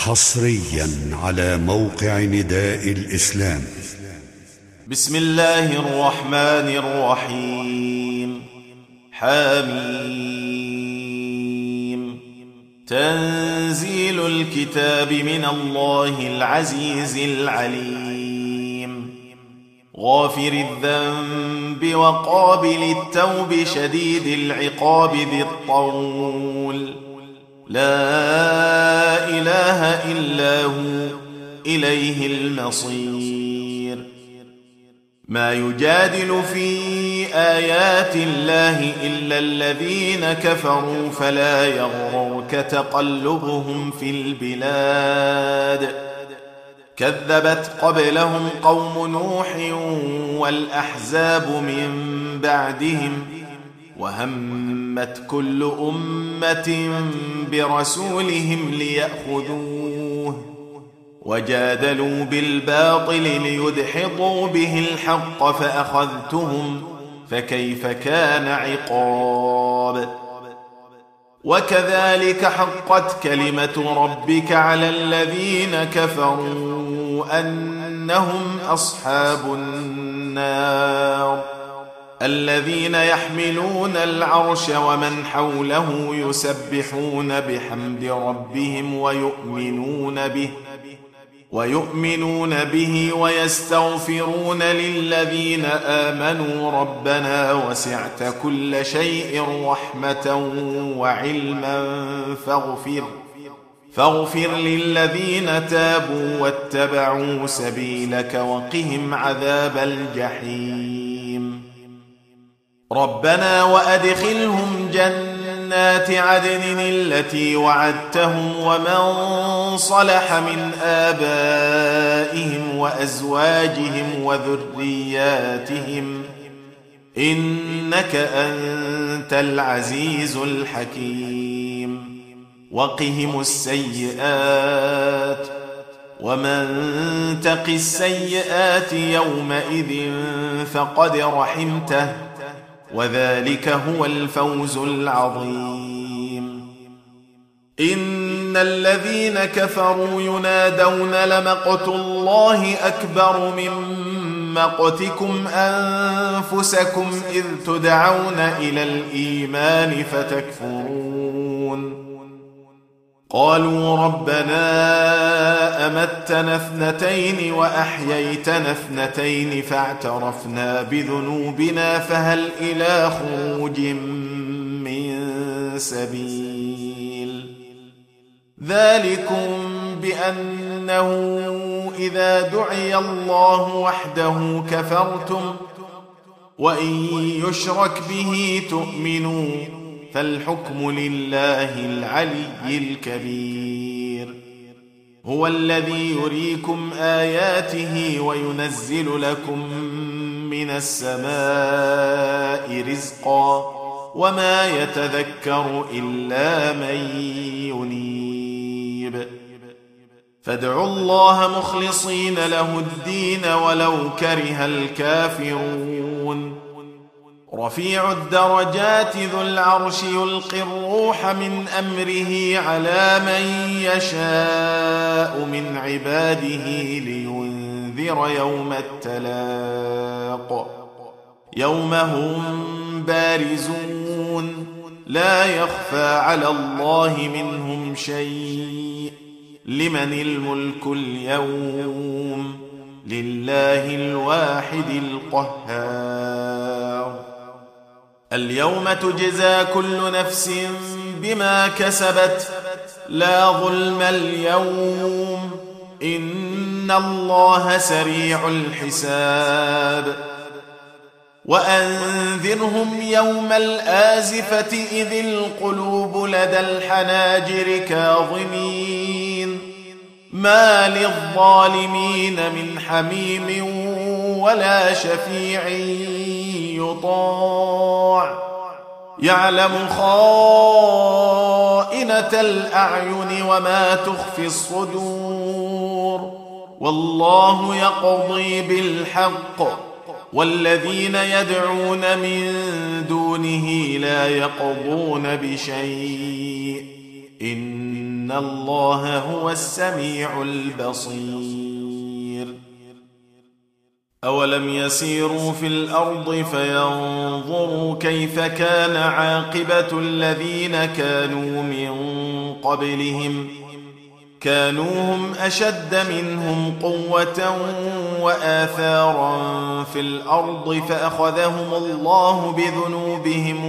حصريا على موقع نداء الإسلام. بسم الله الرحمن الرحيم. حميم. تنزيل الكتاب من الله العزيز العليم، غافر الذنب وقابل التوب شديد العقاب ذي الطول، لا إله إلا هو إليه المصير. ما يجادل في آيات الله إلا الذين كفروا فلا يغررك تقلبهم في البلاد. كذبت قبلهم قوم نوح والأحزاب من بعدهم، وهمت كل أمة برسولهم ليأخذوه، وجادلوا بالباطل ليدحضوا به الحق فأخذتهم، فكيف كان عقاب. وكذلك حقت كلمة ربك على الذين كفروا أنهم أصحاب النار، الذين يحملون العرش ومن حوله يسبحون بحمد ربهم ويؤمنون به ويستغفرون للذين آمنوا ربنا وسعت كل شيء رحمة وعلما فاغفر للذين تابوا واتبعوا سبيلك وقهم عذاب الجحيم. ربنا وأدخلهم جنات عدن التي وعدتهم ومن صلح من آبائهم وأزواجهم وذرياتهم، إنك أنت العزيز الحكيم. وقهم السيئات، ومن تق السيئات يومئذ فقد رحمته، وذلك هو الفوز العظيم. إن الذين كفروا ينادون لمقت الله أكبر من مقتكم أنفسكم إذ تدعون إلى الإيمان فتكفرون. قالوا ربنا أمتنا اثنتين وأحييتنا اثنتين فاعترفنا بذنوبنا فهل إلى خروج من سبيل. ذلكم بأنه إذا دعي الله وحده كفرتم، وإن يشرك به تؤمنوا، فالحكم لله العلي الكبير. هو الذي يريكم آياته وينزل لكم من السماء رزقا، وما يتذكر إلا من ينيب. فادعوا الله مخلصين له الدين ولو كره الكافرون. رفيع الدرجات ذو العرش يلقي الروح من أمره على من يشاء من عباده لينذر يوم التلاق، يوم هم بارزون لا يخفى على الله منهم شيء. لمن الملك اليوم؟ لله الواحد القهار. اليوم تجزى كل نفس بما كسبت لا ظلم اليوم، إن الله سريع الحساب. وأنذرهم يوم الآزفة إذ القلوب لدى الحناجر كاظمين، ما للظالمين من حميم ولا شفيع يطاع، يعلم خائنة الأعين وما تخفي الصدور، والله يقضي بالحق، والذين يدعون من دونه لا يقضون بشيء إن الله هو السميع البصير. أولم يسيروا في الأرض فينظروا كيف كان عاقبة الذين كانوا من قبلهم كانوا هم أشد منهم قوة وآثارا في الأرض فأخذهم الله بذنوبهم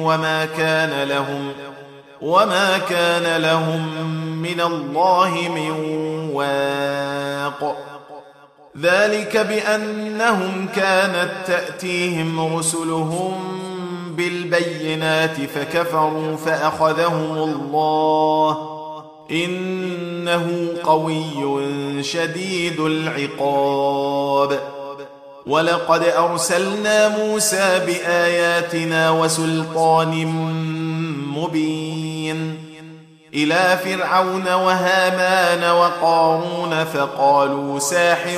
وما كان لهم من الله من واق. ذلك بأنهم كانت تأتيهم رسلهم بالبينات فكفروا فأخذهم الله إنه قوي شديد العقاب. ولقد أرسلنا موسى بآياتنا وسلطان مبين إلى فرعون وهامان وقارون فقالوا ساحر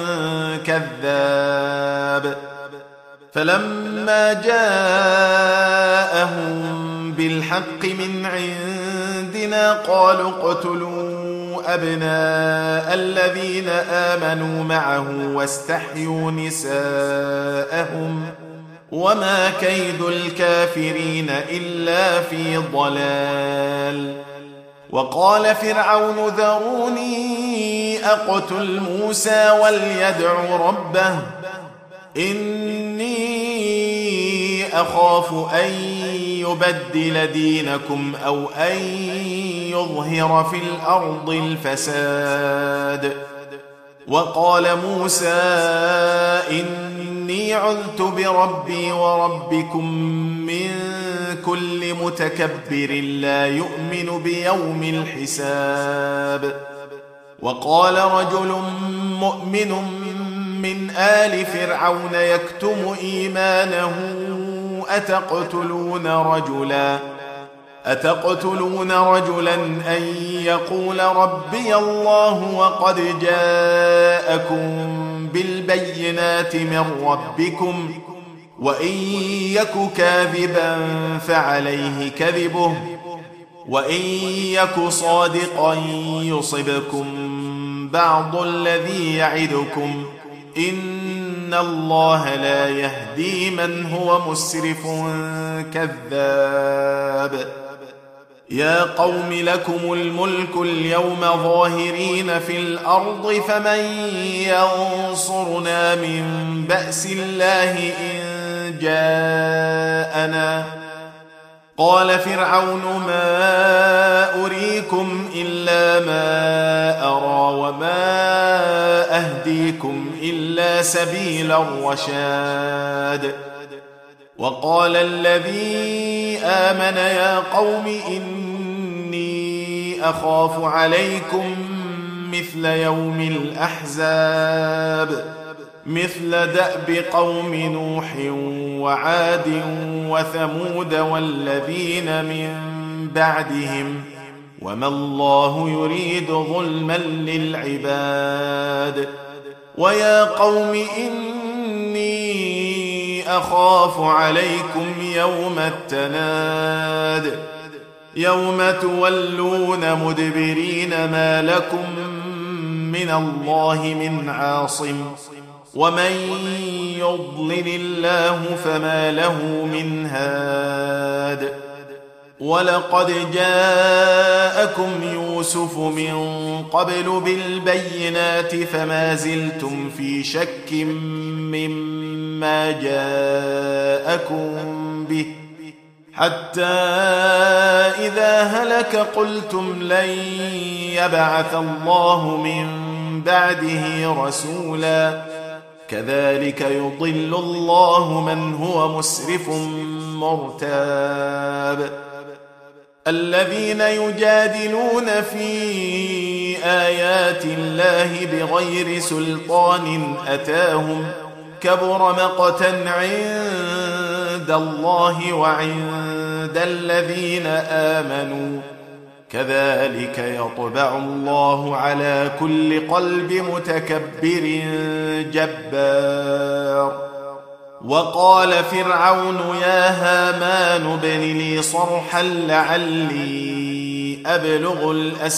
كذاب. فلما جاءهم بالحق من عندنا قالوا اقتلوا أبناء الذين آمنوا معه واستحيوا نساءهم وما كيد الكافرين إلا في ضلال. وقال فرعون ذروني أقتل موسى وليدع ربه إني أخاف أن يبدل دينكم أو أن يظهر في الأرض الفساد. وقال موسى إني عذت بربي وربكم من كل متكبر لا يؤمن بيوم الحساب. وقال رجل مؤمن من آل فرعون يكتم إيمانه أتقتلون رجلا أن يقول ربي الله وقد جاءكم بالبينات من ربكم وإن يك كاذبا فعليه كذبه وإن يك صادقا يصبكم بعض الذي يعدكم إن الله لا يهدي من هو مسرف كذاب. يا قوم لكم الملك اليوم ظاهرين في الأرض فمن ينصرنا من بأس الله إن جاءنا. قال فرعون ما أريكم إلا ما أرى وما أهديكم إلا سبيل الرشاد. وقال الذي آمن يا قوم إني أخاف عليكم مثل يوم الأحزاب مثل دأب قوم نوح وعاد وثمود والذين من بعدهم وما الله يريد ظلما للعباد. ويا قوم إني أخاف عليكم يوم التناد يوم تولون مدبرين ما لكم من الله من عاصم ومن يضلل الله فما له من هاد. ولقد جاءكم يوسف من قبل بالبينات فما زلتم في شك مما جاءكم به حتى إذا هلك قلتم لن يبعث الله من بعده رسولا كذلك يضل الله من هو مسرف مرتاب. الذين يجادلون في آيات الله بغير سلطان أتاهم كبر مقتا عند الله وعند الذين آمنوا كذلك يطبع الله على كل قلب متكبر جبار. وقال فرعون يا هامان ابن لي صرحا لعلي أبلغ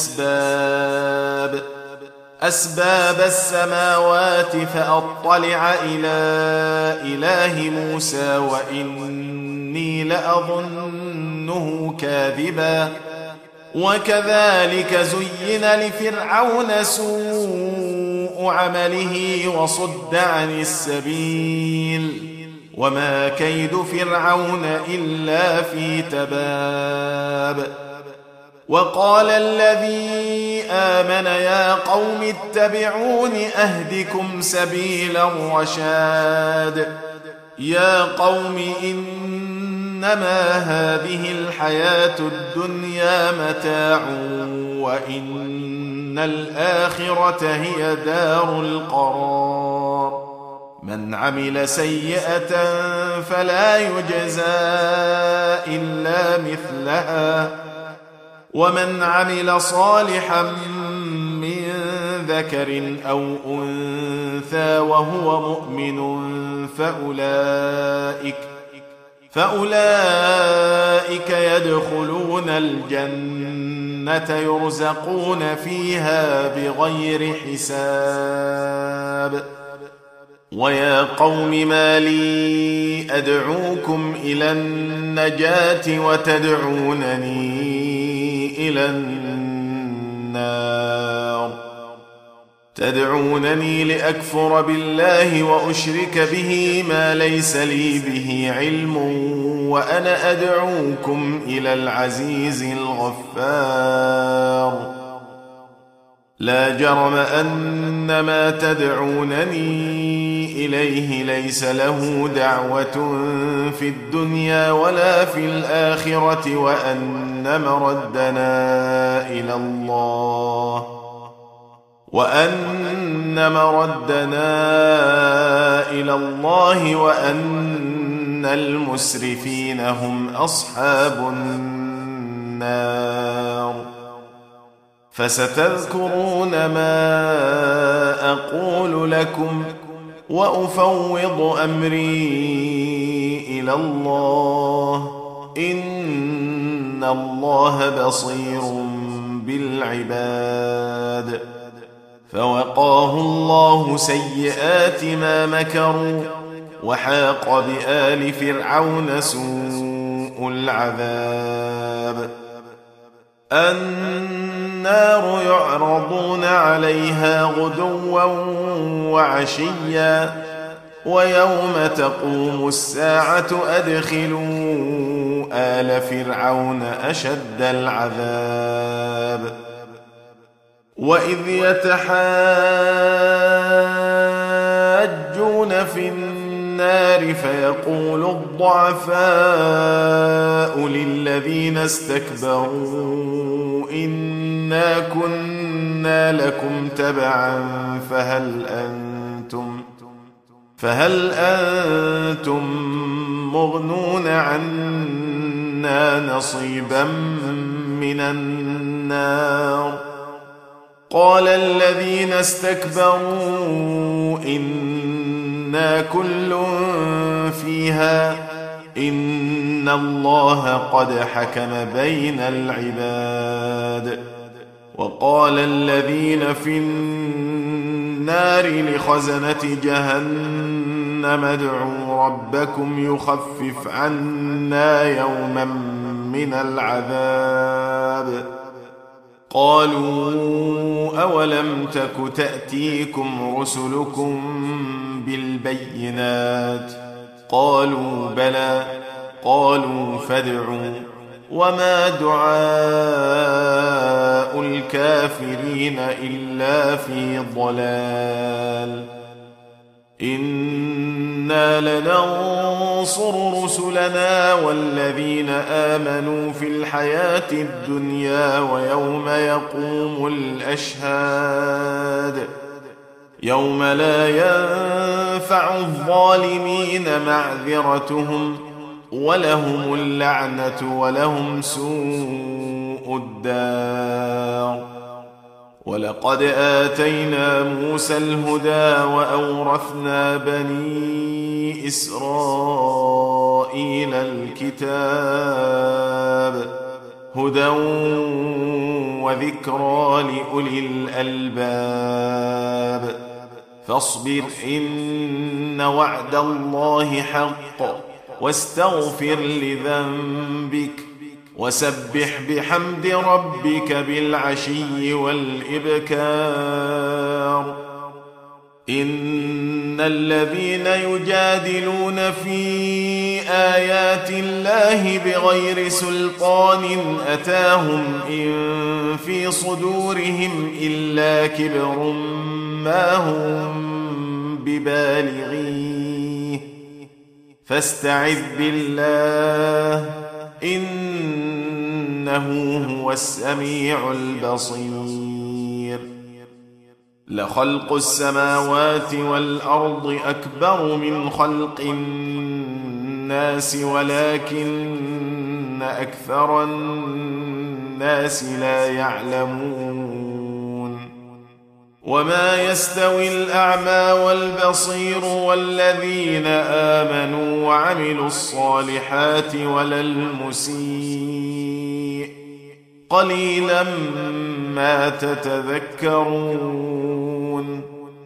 أسباب السماوات فأطلع إلى إله موسى وإني لأظنه كاذبا وكذلك زين لفرعون سوء عمله وصد عن السبيل وما كيد فرعون إلا في تباب. وقال الذي آمن يا قوم اتبعون أهدكم سبيل الرشاد. يا قوم إنما هذه الحياة الدنيا متاع وإن الآخرة هي دار القرار. من عمل سيئة فلا يجزى إلا مثلها ومن عمل صالحا من ذكر أو أنثى وهو مؤمن فأولئك يدخلون الجنة يرزقون فيها بغير حساب. ويا قوم ما لي أدعوكم إلى النجاة وتدعونني إلى النار. تدعونني لأكفر بالله وأشرك به ما ليس لي به علم وأنا أدعوكم إلى العزيز الغفار. لا جرم أن ما تدعونني إليه ليس له دعوة في الدنيا ولا في الآخرة وأن مردنا إلى الله وأن المسرفين هم أصحاب النار. فستذكرون ما أقول لكم وأفوض أمري إلى الله إن الله بصير بالعباد. فوقاه الله سيئات ما مكروا وحاق بآل فرعون سوء العذاب. النار يعرضون عليها غدوا وعشيا ويوم تقوم الساعة أدخلوا آل فرعون أشد العذاب. وإذ يتحاجون في النار فيقول الضعفاء للذين استكبروا إنا كنا لكم تبعا فهل أنتم مغنون عنا نصيبا من النار. قال الذين استكبروا إنا كل فيها إن الله قد حكم بين العباد. وقال الذين في النار لخزنة جهنم ادعوا ربكم يخفف عنا يوما من العذاب. قالوا أولم تك تأتيكم رسلكم بالبينات قالوا بلى قالوا فادعوا وما دعاء الكافرين إلا في ضلال. إنا لننصر رسلنا والذين آمنوا في الحياة الدنيا ويوم يقوم الأشهاد يوم لا ينفع الظالمين معذرتهم ولهم اللعنة ولهم سوء الدار. ولقد آتينا موسى الهدى وأورثنا بني إسرائيل الكتاب هدى وذكرى لأولي الألباب فاصبر إن وعد الله حق واستغفر لذنبك وسبح بحمد ربك بالعشي والإبكار إن الذين يجادلون في آيات الله بغير سلطان أتاهم إن في صدورهم إلا كبر ما هم ببالغيه فاستعذ بالله إنه هو السميع البصير لخلق السماوات والأرض أكبر من خلق الناس ولكن أكثر الناس لا يعلمون وما يستوي الأعمى والبصير والذين آمنوا وعملوا الصالحات ولا المسيء قليلا ما تتذكرون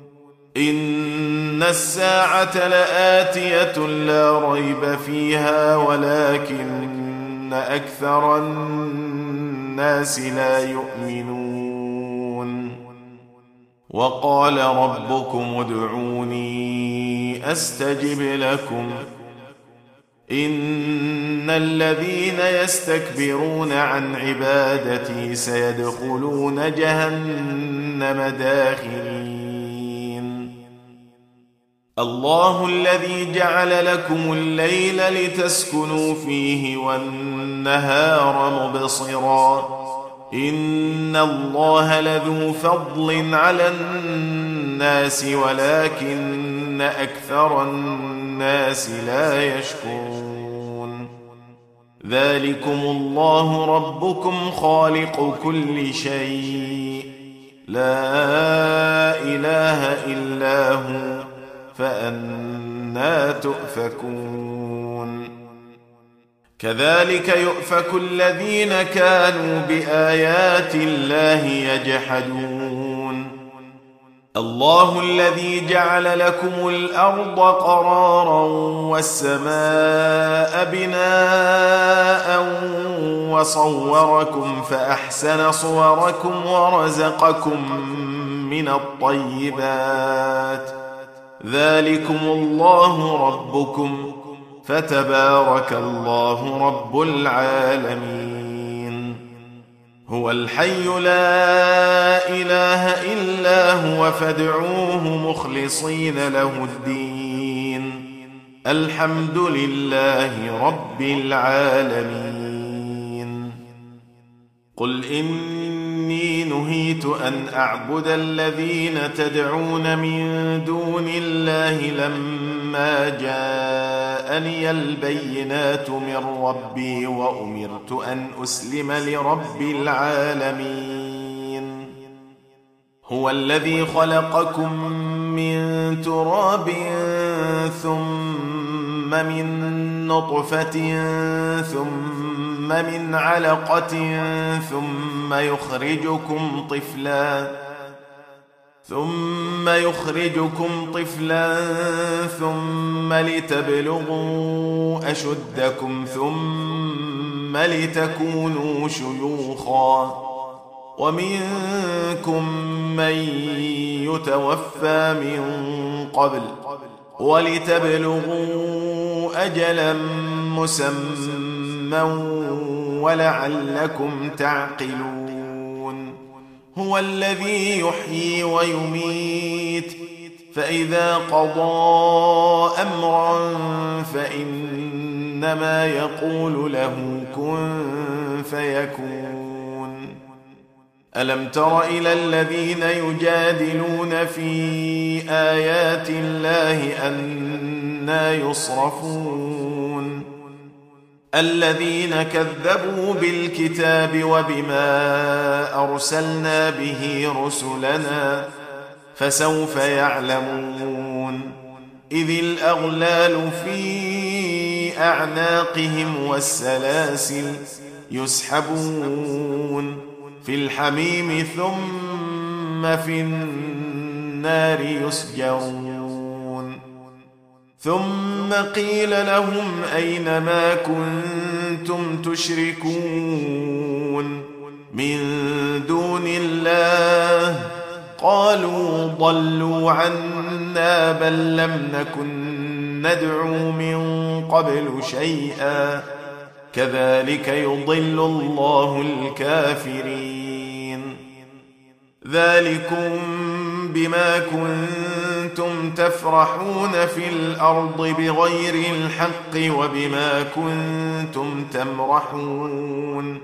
إن الساعة لآتية لا ريب فيها ولكن أكثر الناس لا يؤمنون وقال ربكم ادعوني أستجب لكم إن الذين يستكبرون عن عبادتي سيدخلون جهنم داخرين الله الذي جعل لكم الليل لتسكنوا فيه والنهار مبصرا إن الله لذو فضل على الناس ولكن أكثر الناس لا يشكرون ذلكم الله ربكم خالق كل شيء لا إله إلا هو فأنى تؤفكون كذلك يؤفك الذين كانوا بآيات الله يجحدون الله الذي جعل لكم الأرض قرارا والسماء بناء وصوركم فأحسن صوركم ورزقكم من الطيبات ذلكم الله ربكم فتبارك الله رب العالمين هو الحي لا إله إلا هو فادعوه مخلصين له الدين الحمد لله رب العالمين قل إني نهيت أن أعبد الذين تدعون من دون الله لما جاءني البينات من ربي وأمرت أن أسلم لرب العالمين هو الذي خلقكم من تراب ثم من نطفة ثم من علقة ثم يخرجكم طفلا ثم لتبلغوا أشدكم ثم لتكونوا شيوخا ومنكم من يتوفى من قبل ولتبلغوا أجلا مسمى ولعلكم تعقلون هو الذي يحيي ويميت فإذا قضى أمرا فإنما يقول له كن فيكون ألم تر إلى الذين يجادلون في آيات الله أنى يصرفون الذين كذبوا بالكتاب وبما أرسلنا به رسلنا فسوف يعلمون إذ الأغلال في أعناقهم والسلاسل يسحبون في الحميم ثم في النار يسجرون ثم قيل لهم أين ما كنتم تشركون من دون الله قالوا ضلوا عنا بل لم نكن ندعو من قبل شيئا كذلك يضل الله الكافرين ذلكم بما كنتم تفرحون في الأرض بغير الحق وبما كنتم تمرحون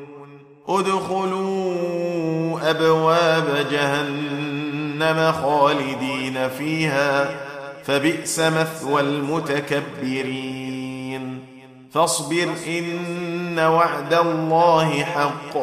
ادخلوا أبواب جهنم خالدين فيها فبئس مثوى المتكبرين فاصبر إن وعد الله حق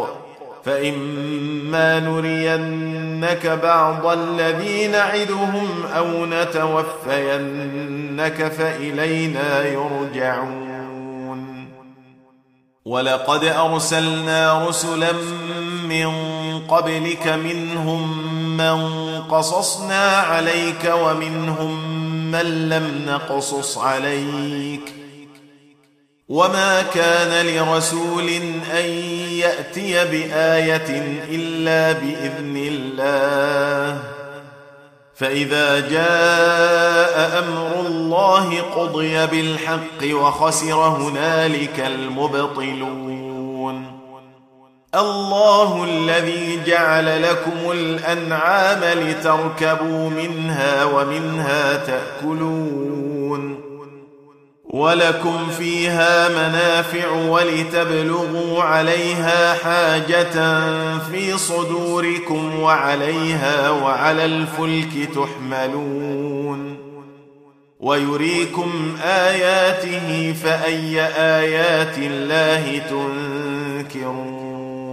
فإما نرينك بعض الذي نعدهم أو نتوفينك فإلينا يرجعون ولقد أرسلنا رسلا من قبلك منهم من قصصنا عليك ومنهم من لم نقصص عليك وما كان لرسول أن يأتي بآية إلا بإذن الله فإذا جاء أمر الله قضي بالحق وخسر هنالك المبطلون الله الذي جعل لكم الأنعام لتركبوا منها ومنها تأكلون ولكم فيها منافع ولتبلغوا عليها حاجة في صدوركم وعليها وعلى الفلك تحملون ويريكم آياته فأي آيات الله تنكرون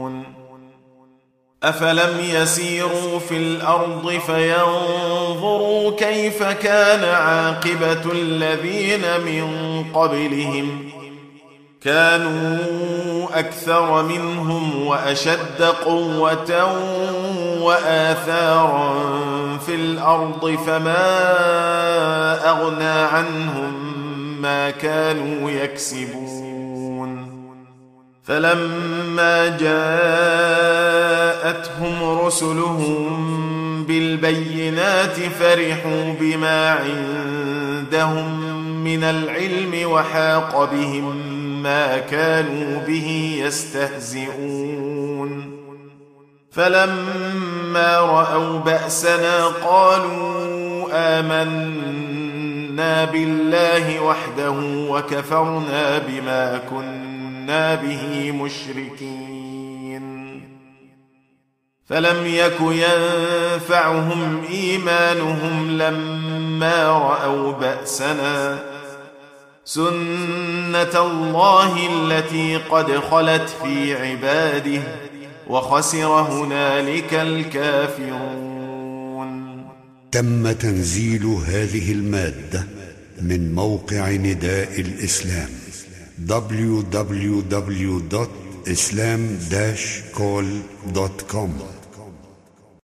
أفلم يسيروا في الأرض فينظروا كيف كان عاقبة الذين من قبلهم كانوا أكثر منهم وأشد قوة وآثارا في الأرض فما أغنى عنهم ما كانوا يكسبون فلما جاءتهم رسلهم بالبينات فرحوا بما عندهم من العلم وحاق بهم ما كانوا به يستهزئون فلما رأوا بأسنا قالوا آمنا بالله وحده وكفرنا بما كنا به مشركين فلم يك ينفعهم إيمانهم لما رأوا بأسنا سنة الله التي قد خلت في عباده وخسر هنالك الكافرون. تم تنزيل هذه المادة من موقع نداء الإسلام www.islam-call.com